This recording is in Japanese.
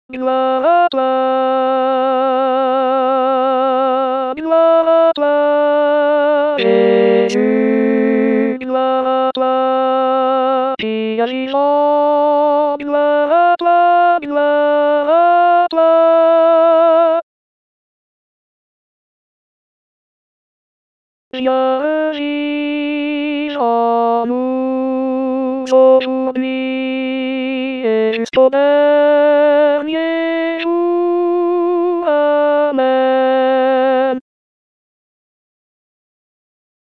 bla bla bla bla bla bla東のbla bla bla bla ジャージーサムソフビエストダニエル